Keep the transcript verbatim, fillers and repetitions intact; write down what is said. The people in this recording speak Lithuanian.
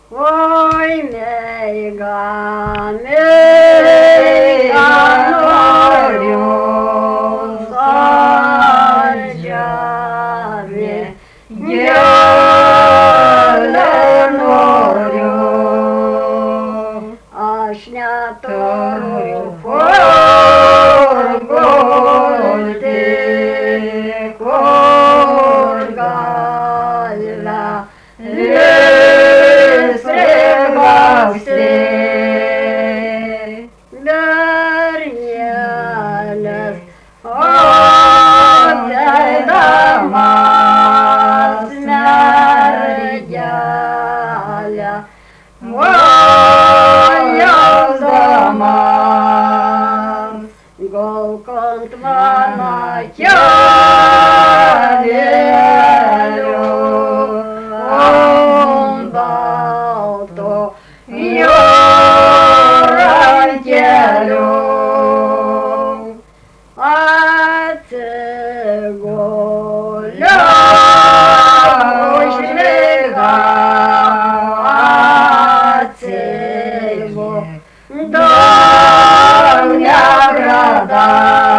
Ой, мейга, мейга, норю, саджаве, дяле норю, ашня тору форгольте, коргальла, Darnielas, ateidamas mergelę, vajasdamas, golkant mano kelėliu, ant balto jo rankeliu. Atsigulę užmiga, atsigulę negrada.